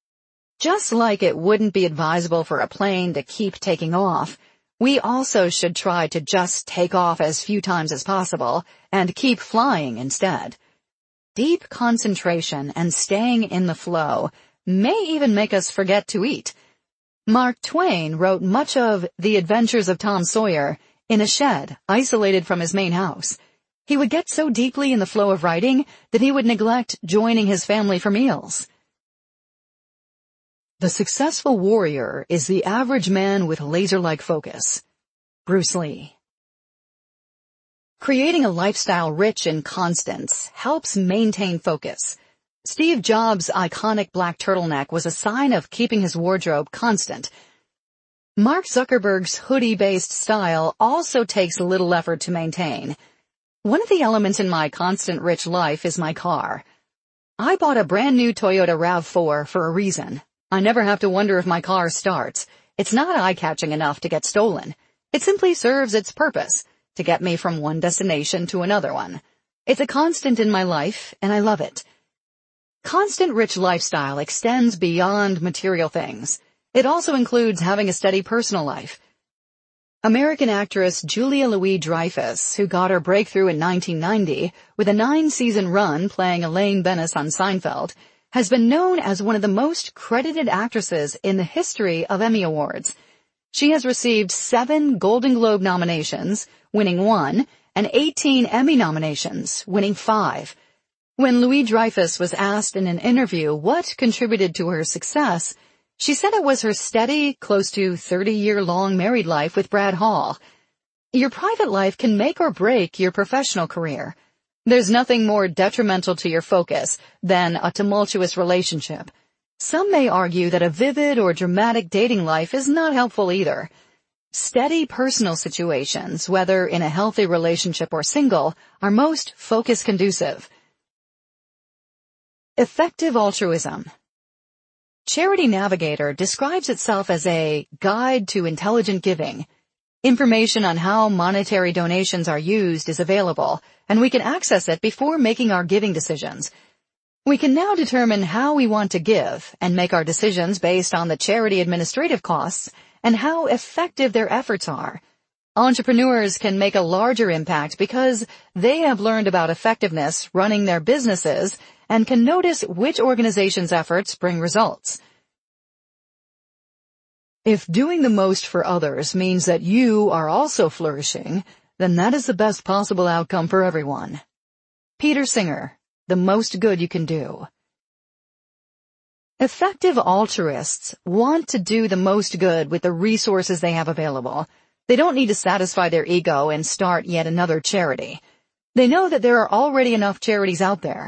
Just like it wouldn't be advisable for a plane to keep taking off, we also should try to just take off as few times as possible and keep flying instead. Deep concentration and staying in the flow may even make us forget to eat. Mark Twain wrote much of The Adventures of Tom Sawyer in a shed isolated from his main house. He would get so deeply in the flow of writing that he would neglect joining his family for meals. The successful warrior is the average man with laser-like focus. Bruce Lee. Creating a lifestyle rich in constants helps maintain focus. Steve Jobs' iconic black turtleneck was a sign of keeping his wardrobe constant. Mark Zuckerberg's hoodie-based style also takes little effort to maintain. One of the elements in my constant rich life is my car. I bought a brand new Toyota RAV4 for a reason. I never have to wonder if my car starts. It's not eye-catching enough to get stolen. It simply serves its purpose, to get me from one destination to another one. It's a constant in my life, and I love it. Constant rich lifestyle extends beyond material things. It also includes having a steady personal life. American actress Julia Louis-Dreyfus, who got her breakthrough in 1990 with a 9-season run playing Elaine Bennis on Seinfeld, has been known as one of the most credited actresses in the history of Emmy Awards. She has received 7 Golden Globe nominations, winning 1, and 18 Emmy nominations, winning 5. When Louis-Dreyfus was asked in an interview what contributed to her success, she said it was her steady, close to 30-year-long married life with Brad Hall. Your private life can make or break your professional career. There's nothing more detrimental to your focus than a tumultuous relationship. Some may argue that a vivid or dramatic dating life is not helpful either. Steady personal situations, whether in a healthy relationship or single, are most focus-conducive. Effective altruism. Charity Navigator describes itself as a guide to intelligent giving. Information on how monetary donations are used is available, and we can access it before making our giving decisions. We can now determine how we want to give and make our decisions based on the charity administrative costs and how effective their efforts are. Entrepreneurs can make a larger impact because they have learned about effectiveness running their businesses and can notice which organizations' efforts bring results. If doing the most for others means that you are also flourishing, then that is the best possible outcome for everyone. Peter Singer, The Most Good You Can Do. Effective altruists want to do the most good with the resources they have available. They don't need to satisfy their ego and start yet another charity. They know that there are already enough charities out there.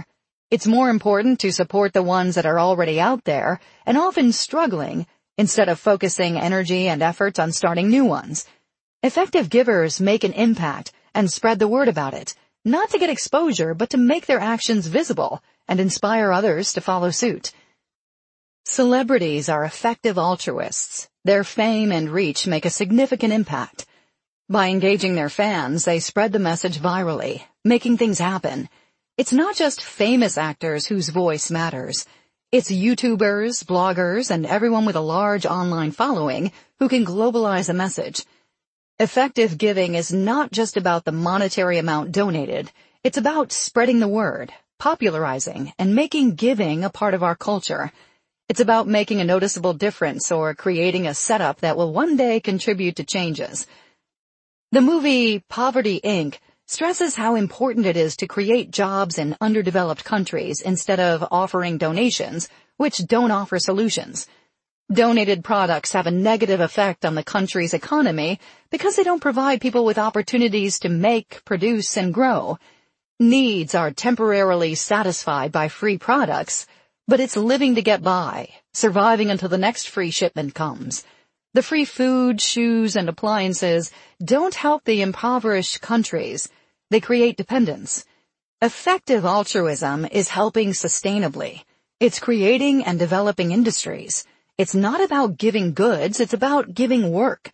It's more important to support the ones that are already out there and often struggling instead of focusing energy and efforts on starting new ones. Effective givers make an impact and spread the word about it, not to get exposure, but to make their actions visible and inspire others to follow suit. Celebrities are effective altruists. Their fame and reach make a significant impact. By engaging their fans, they spread the message virally, making things happen. It's not just famous actors whose voice matters. It's YouTubers, bloggers, and everyone with a large online following who can globalize a message. Effective giving is not just about the monetary amount donated. It's about spreading the word, popularizing, and making giving a part of our culture. It's about making a noticeable difference or creating a setup that will one day contribute to changes. The movie Poverty, Inc. stresses how important it is to create jobs in underdeveloped countries instead of offering donations, which don't offer solutions. Donated products have a negative effect on the country's economy because they don't provide people with opportunities to make, produce, and grow. Needs are temporarily satisfied by free products, but it's living to get by, surviving until the next free shipment comes. The free food, shoes, and appliances don't help the impoverished countries. They create dependence. Effective altruism is helping sustainably. It's creating and developing industries. It's not about giving goods, it's about giving work.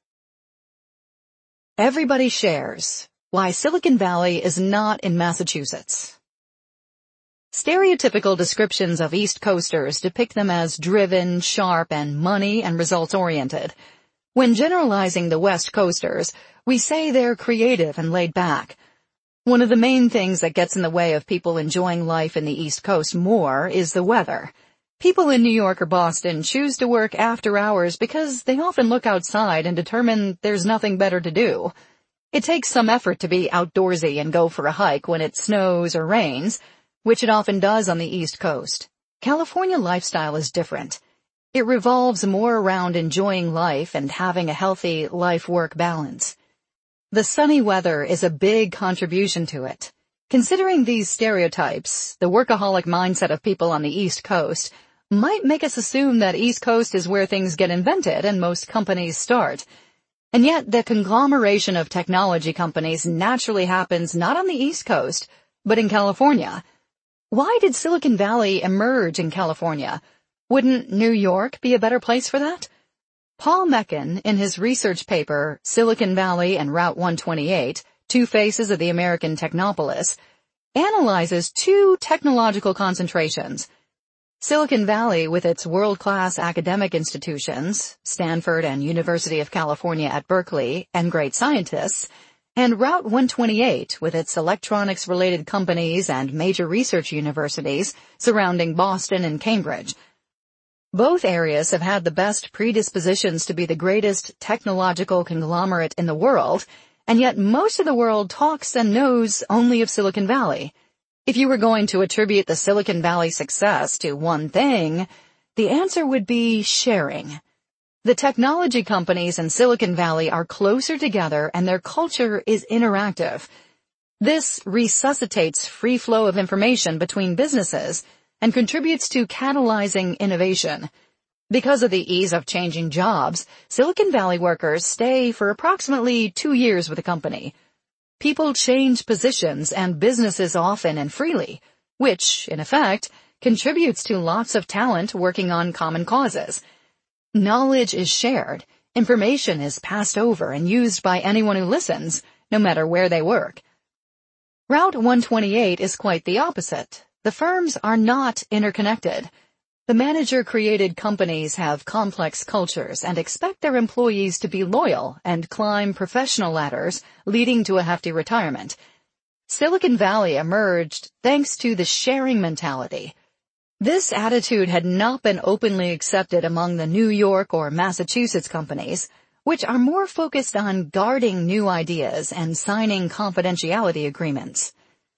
Everybody shares. Why Silicon Valley is not in Massachusetts. Stereotypical descriptions of East Coasters depict them as driven, sharp, and money and results-oriented. When generalizing the West Coasters, we say they're creative and laid back. One of the main things that gets in the way of people enjoying life in the East Coast more is the weather. People in New York or Boston choose to work after hours because they often look outside and determine there's nothing better to do. It takes some effort to be outdoorsy and go for a hike when it snows or rains, which it often does on the East Coast. California lifestyle is different. It revolves more around enjoying life and having a healthy life-work balance. The sunny weather is a big contribution to it. Considering these stereotypes, the workaholic mindset of people on the East Coast might make us assume that East Coast is where things get invented and most companies start. And yet, the conglomeration of technology companies naturally happens not on the East Coast, but in California. Why did Silicon Valley emerge in California? Wouldn't New York be a better place for that? Paul Meccan, in his research paper, Silicon Valley and Route 128, Two Faces of the American Technopolis, analyzes two technological concentrations. Silicon Valley, with its world-class academic institutions, Stanford and University of California at Berkeley, and great scientists, and Route 128 with its electronics-related companies and major research universities surrounding Boston and Cambridge. Both areas have had the best predispositions to be the greatest technological conglomerate in the world, and yet most of the world talks and knows only of Silicon Valley. If you were going to attribute the Silicon Valley success to one thing, the answer would be sharing. The technology companies in Silicon Valley are closer together and their culture is interactive. This resuscitates free flow of information between businesses and contributes to catalyzing innovation. Because of the ease of changing jobs, Silicon Valley workers stay for approximately 2 years with a company. People change positions and businesses often and freely, which, in effect, contributes to lots of talent working on common causes. Knowledge is shared, information is passed over and used by anyone who listens, no matter where they work. Route 128 is quite the opposite. The firms are not interconnected. The manager-created companies have complex cultures and expect their employees to be loyal and climb professional ladders, leading to a hefty retirement. Silicon Valley emerged thanks to the sharing mentality. This attitude had not been openly accepted among the New York or Massachusetts companies, which are more focused on guarding new ideas and signing confidentiality agreements.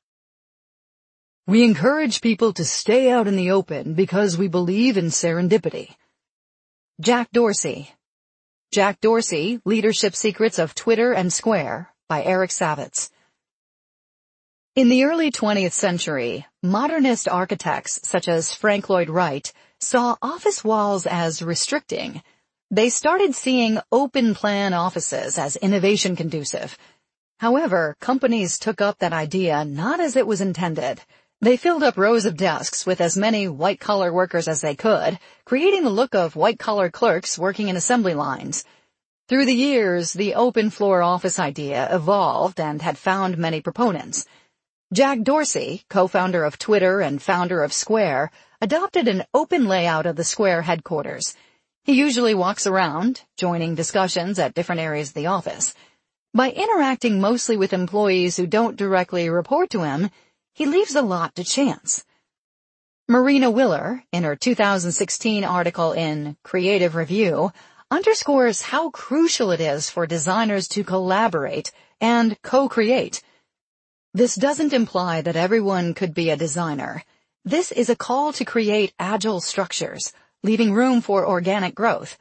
We encourage people to stay out in the open because we believe in serendipity. Jack Dorsey. Jack Dorsey, Leadership Secrets of Twitter and Square, by Eric Savitz. In the early 20th century, modernist architects such as Frank Lloyd Wright saw office walls as restricting. They started seeing open-plan offices as innovation conducive. However, companies took up that idea not as it was intended. They filled up rows of desks with as many white-collar workers as they could, creating the look of white-collar clerks working in assembly lines. Through the years, the open-floor office idea evolved and had found many proponents. Jack Dorsey, co-founder of Twitter and founder of Square, adopted an open layout of the Square headquarters. He usually walks around, joining discussions at different areas of the office. By interacting mostly with employees who don't directly report to him, he leaves a lot to chance. Marina Willer, in her 2016 article in Creative Review, underscores how crucial it is for designers to collaborate and co-create. This doesn't imply that everyone could be a designer. This is a call to create agile structures, leaving room for organic growth.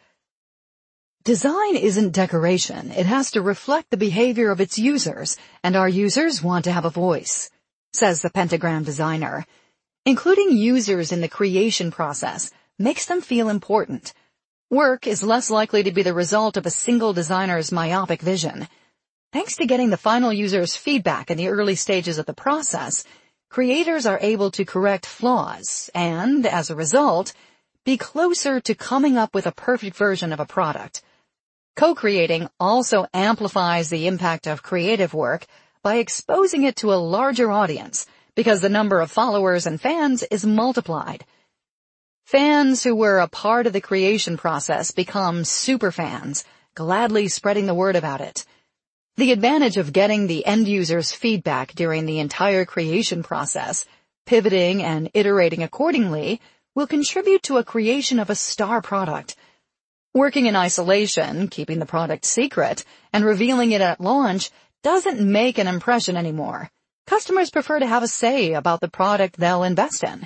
Design isn't decoration. It has to reflect the behavior of its users, and our users want to have a voice, says the Pentagram designer. Including users in the creation process makes them feel important. Work is less likely to be the result of a single designer's myopic vision. Thanks to getting the final user's feedback in the early stages of the process, creators are able to correct flaws and, as a result, be closer to coming up with a perfect version of a product. Co-creating also amplifies the impact of creative work by exposing it to a larger audience, because the number of followers and fans is multiplied. Fans who were a part of the creation process become superfans, gladly spreading the word about it. The advantage of getting the end user's feedback during the entire creation process, pivoting and iterating accordingly, will contribute to a creation of a star product. Working in isolation, keeping the product secret, and revealing it at launch doesn't make an impression anymore. Customers prefer to have a say about the product they'll invest in.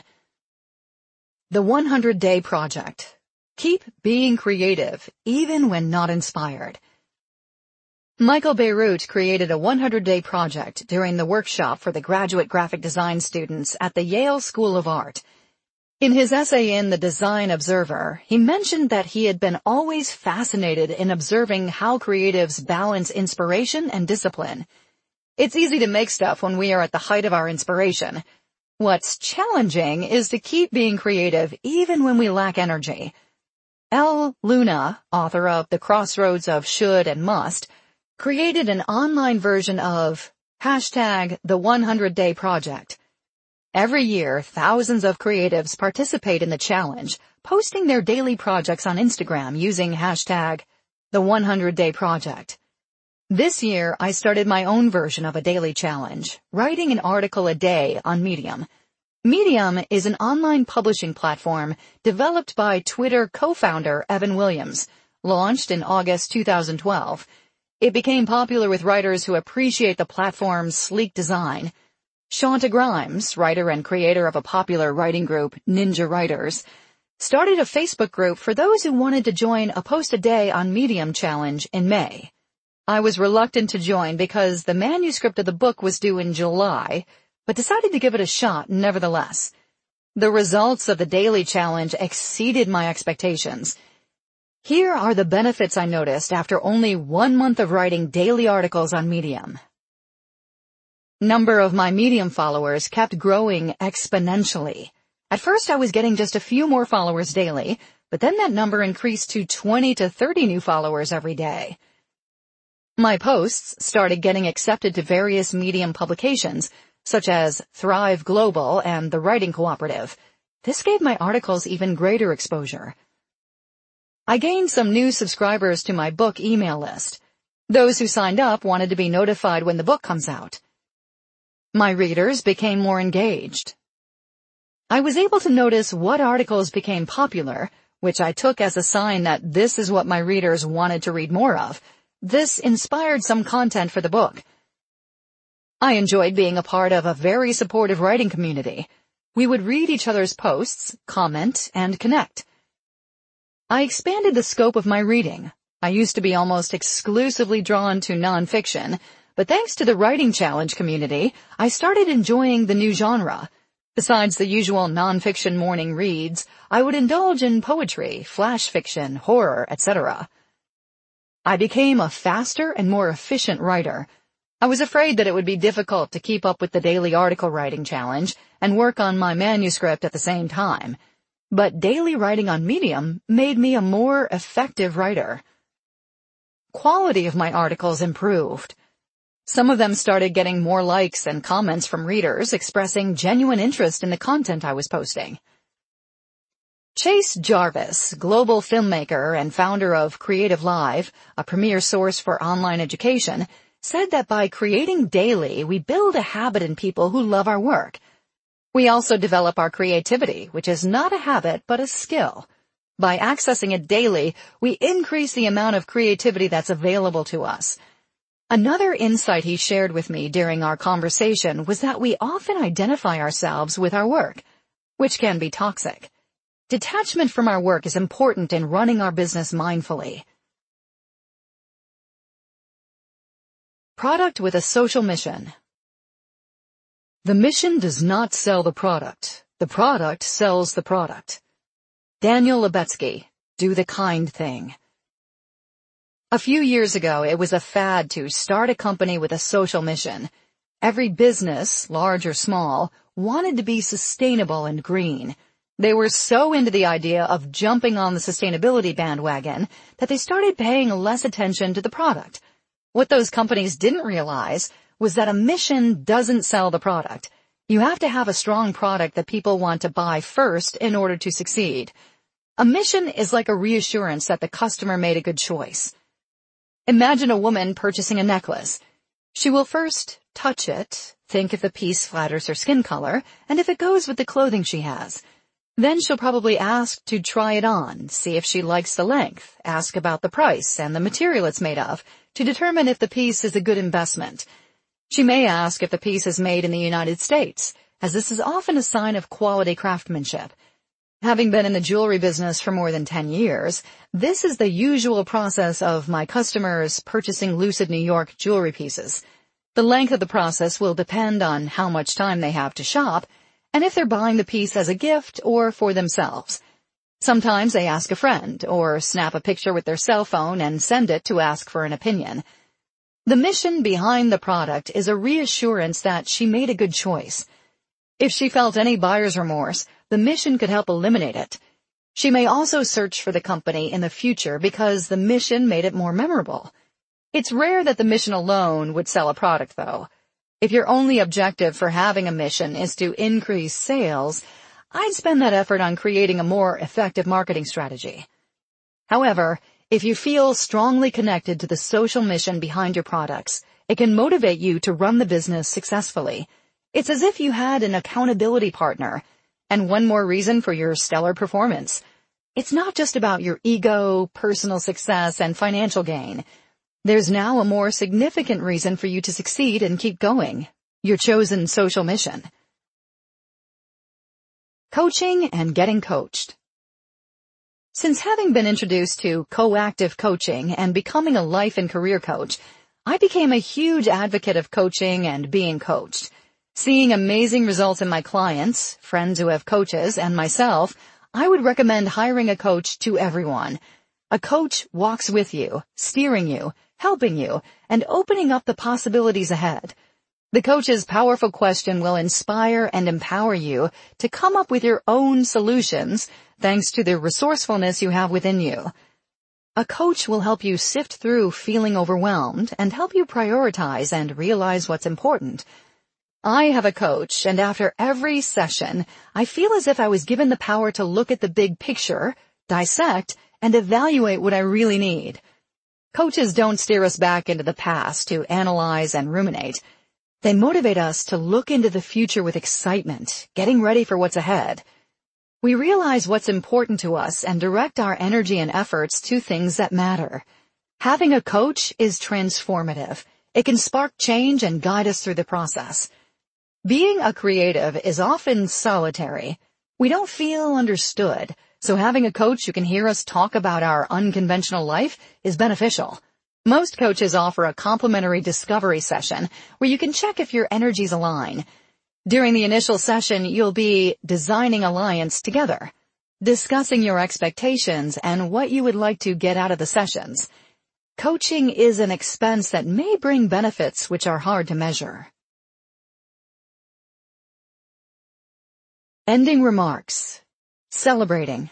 The 100-Day Project. Keep being creative, even when not inspired. Michael Bierut created a 100-day project during the workshop for the graduate graphic design students at the Yale School of Art. In his essay in The Design Observer, he mentioned that he had been always fascinated in observing how creatives balance inspiration and discipline. It's easy to make stuff when we are at the height of our inspiration. What's challenging is to keep being creative even when we lack energy. L. Luna, author of The Crossroads of Should and Must, created an online version of #The 100-Day Project. Every year, thousands of creatives participate in the challenge, posting their daily projects on Instagram using #The 100-Day Project. This year, I started my own version of a daily challenge, writing an article a day on Medium. Medium is an online publishing platform developed by Twitter co-founder Evan Williams, launched in August 2012. It became popular with writers who appreciate the platform's sleek design. Shonta Grimes, writer and creator of a popular writing group, Ninja Writers, started a Facebook group for those who wanted to join a post-a-day on Medium challenge in May. I was reluctant to join because the manuscript of the book was due in July, but decided to give it a shot nevertheless. The results of the daily challenge exceeded my expectations. Here are the benefits I noticed after only 1 month of writing daily articles on Medium. Number of my Medium followers kept growing exponentially. At first I was getting just a few more followers daily, but then that number increased to 20 to 30 new followers every day. My posts started getting accepted to various Medium publications, such as Thrive Global and The Writing Cooperative. This gave my articles even greater exposure. I gained some new subscribers to my book email list. Those who signed up wanted to be notified when the book comes out. My readers became more engaged. I was able to notice what articles became popular, which I took as a sign that this is what my readers wanted to read more of. This inspired some content for the book. I enjoyed being a part of a very supportive writing community. We would read each other's posts, comment, and connect. I expanded the scope of my reading. I used to be almost exclusively drawn to nonfiction, but thanks to the writing challenge community, I started enjoying the new genre. Besides the usual nonfiction morning reads, I would indulge in poetry, flash fiction, horror, etc. I became a faster and more efficient writer. I was afraid that it would be difficult to keep up with the daily article writing challenge and work on my manuscript at the same time. But daily writing on Medium made me a more effective writer. Quality of my articles improved. Some of them started getting more likes and comments from readers expressing genuine interest in the content I was posting. Chase Jarvis, global filmmaker and founder of Creative Live, a premier source for online education, said that by creating daily, we build a habit in people who love our work. We also develop our creativity, which is not a habit but a skill. By accessing it daily, we increase the amount of creativity that's available to us. Another insight he shared with me during our conversation was that we often identify ourselves with our work, which can be toxic. Detachment from our work is important in running our business mindfully. Product with a social mission. The mission does not sell the product. The product sells the product. Daniel Lubetzky, Do the Kind Thing. A few years ago, it was a fad to start a company with a social mission. Every business, large or small, wanted to be sustainable and green. They were so into the idea of jumping on the sustainability bandwagon that they started paying less attention to the product. What those companies didn't realize was that a mission doesn't sell the product. You have to have a strong product that people want to buy first in order to succeed. A mission is like a reassurance that the customer made a good choice. Imagine a woman purchasing a necklace. She will first touch it, think if the piece flatters her skin color, and if it goes with the clothing she has. Then she'll probably ask to try it on, see if she likes the length, ask about the price and the material it's made of, to determine if the piece is a good investment. She may ask if the piece is made in the United States, as this is often a sign of quality craftsmanship. Having been in the jewelry business for more than 10 years, this is the usual process of my customers purchasing Lucid New York jewelry pieces. The length of the process will depend on how much time they have to shop, and if they're buying the piece as a gift or for themselves. Sometimes they ask a friend, or snap a picture with their cell phone and send it to ask for an opinion. The mission behind the product is a reassurance that she made a good choice. If she felt any buyer's remorse, the mission could help eliminate it. She may also search for the company in the future because the mission made it more memorable. It's rare that the mission alone would sell a product, though. If your only objective for having a mission is to increase sales, I'd spend that effort on creating a more effective marketing strategy. However, if you feel strongly connected to the social mission behind your products, it can motivate you to run the business successfully. It's as if you had an accountability partner. And one more reason for your stellar performance. It's not just about your ego, personal success, and financial gain. There's now a more significant reason for you to succeed and keep going. Your chosen social mission. Coaching and getting coached. Since having been introduced to coactive coaching and becoming a life and career coach, I became a huge advocate of coaching and being coached. Seeing amazing results in my clients, friends who have coaches, and myself, I would recommend hiring a coach to everyone. A coach walks with you, steering you, helping you, and opening up the possibilities ahead. The coach's powerful question will inspire and empower you to come up with your own solutions thanks to the resourcefulness you have within you. A coach will help you sift through feeling overwhelmed and help you prioritize and realize what's important. I have a coach, and after every session, I feel as if I was given the power to look at the big picture, dissect, and evaluate what I really need. Coaches don't steer us back into the past to analyze and ruminate. They motivate us to look into the future with excitement, getting ready for what's ahead. We realize what's important to us and direct our energy and efforts to things that matter. Having a coach is transformative. It can spark change and guide us through the process. Being a creative is often solitary. We don't feel understood, so having a coach who can hear us talk about our unconventional life is beneficial. Most coaches offer a complimentary discovery session where you can check if your energies align. During the initial session, you'll be designing alliance together, discussing your expectations and what you would like to get out of the sessions. Coaching is an expense that may bring benefits which are hard to measure. Ending remarks. Celebrating.